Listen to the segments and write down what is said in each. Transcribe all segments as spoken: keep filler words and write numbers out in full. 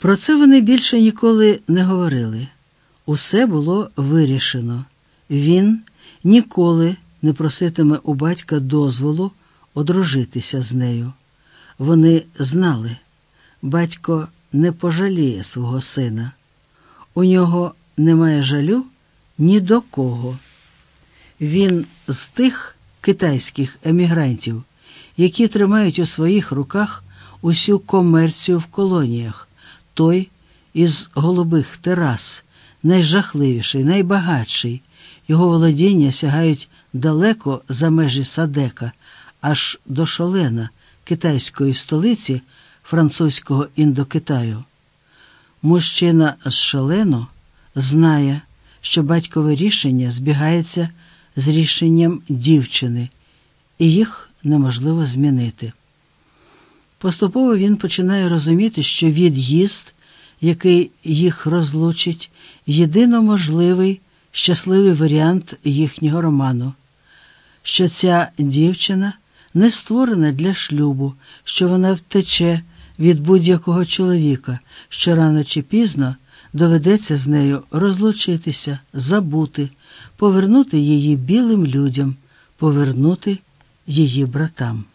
Про це вони більше ніколи не говорили. Усе було вирішено. Він ніколи не проситиме у батька дозволу одружитися з нею. Вони знали, батько не пожаліє свого сина. У нього немає жалю ні до кого. Він з тих китайських емігрантів, які тримають у своїх руках усю комерцію в колоніях. Той із голубих терас, найжахливіший, найбагатший. Його володіння сягають далеко за межі Садека, аж до Шолена, китайської столиці французького Індокитаю. Мужчина з Шолену знає, що батькове рішення збігається з рішенням дівчини, і їх неможливо змінити. Поступово він починає розуміти, що від'їзд, який їх розлучить, єдино можливий, щасливий варіант їхнього роману, що ця дівчина не створена для шлюбу, що вона втече від будь-якого чоловіка, що рано чи пізно доведеться з нею розлучитися, забути, повернути її білим людям, повернути її братам.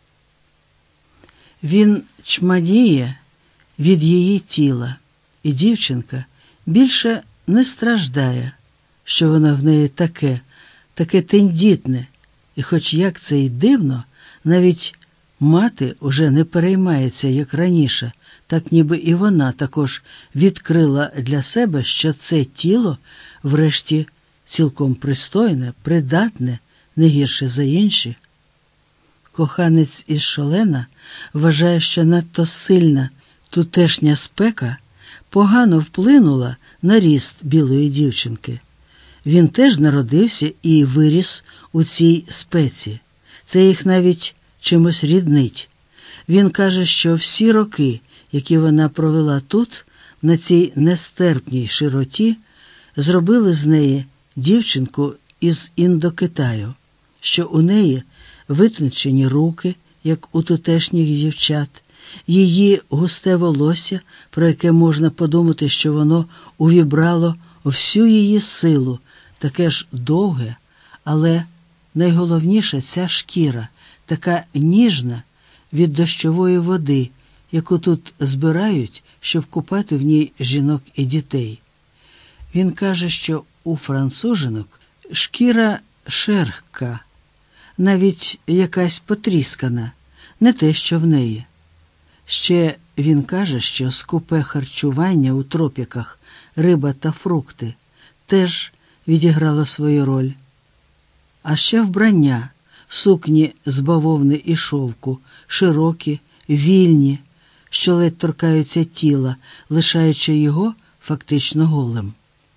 Він чманіє від її тіла, і дівчинка більше не страждає, що вона в неї таке, таке тендітне, і хоч як це й дивно, навіть мати уже не переймається, як раніше, так ніби і вона також відкрила для себе, що це тіло, врешті, цілком пристойне, придатне, не гірше за інші. Коханець із Шолена вважає, що надто сильна тутешня спека погано вплинула на ріст білої дівчинки. Він теж народився і виріс у цій спеці. Це їх навіть чимось ріднить. Він каже, що всі роки, які вона провела тут, на цій нестерпній широті, зробили з неї дівчинку із Індокитаю, що у неї витончені руки, як у тутешніх дівчат, її густе волосся, про яке можна подумати, що воно увібрало всю її силу, таке ж довге, але найголовніше ця шкіра, така ніжна від дощової води, яку тут збирають, щоб купати в ній жінок і дітей. Він каже, що у францужинок шкіра шерхка, навіть якась потріскана, не те, що в неї. Ще він каже, що скупе харчування у тропіках, риба та фрукти теж відіграло свою роль. А ще вбрання, сукні з бавовни і шовку, широкі, вільні, що ледь торкаються тіла, лишаючи його фактично голим.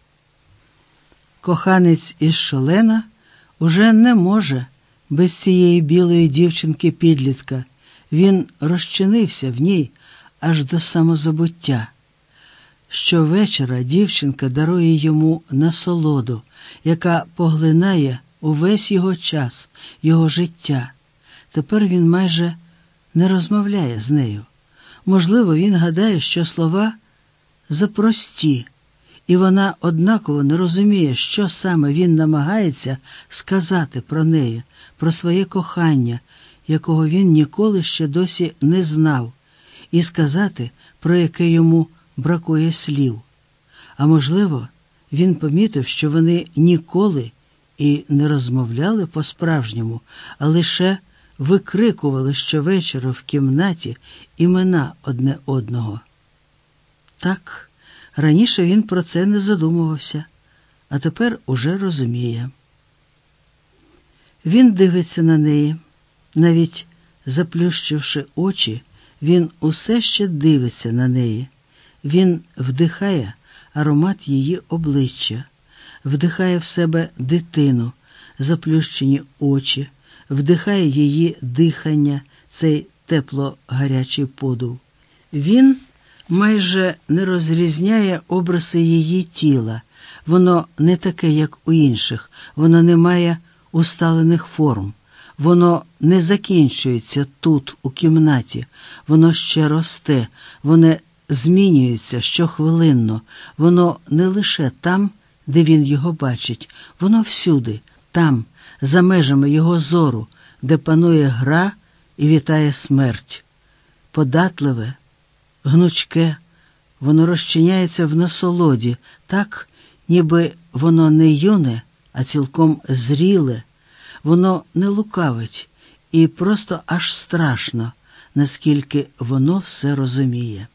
Коханець із Шолена уже не може без цієї білої дівчинки-підлітка. Він розчинився в ній аж до самозабуття. Щовечора дівчинка дарує йому насолоду, яка поглинає увесь його час, його життя. Тепер він майже не розмовляє з нею. Можливо, він гадає, що слова запрості, і вона однаково не розуміє, що саме він намагається сказати про неї, про своє кохання, якого він ніколи ще досі не знав, і сказати, про яке йому бракує слів. А можливо, він помітив, що вони ніколи і не розмовляли по-справжньому, а лише викрикували щовечора в кімнаті імена одне одного. Так, раніше він про це не задумувався, а тепер уже розуміє. Він дивиться на неї, навіть заплющивши очі, він усе ще дивиться на неї. Він вдихає аромат її обличчя, вдихає в себе дитину, заплющені очі, вдихає її дихання, цей тепло-гарячий подув. Він майже не розрізняє обриси її тіла. Воно не таке, як у інших, воно не має усталених форм. Воно не закінчується тут, у кімнаті, воно ще росте, воно змінюється щохвилинно, воно не лише там, де він його бачить, воно всюди, там, за межами його зору, де панує гра і вітає смерть. Податливе, гнучке, воно розчиняється в насолоді, так, ніби воно не юне, а цілком зріле. Воно не лукавить і просто аж страшно, наскільки воно все розуміє.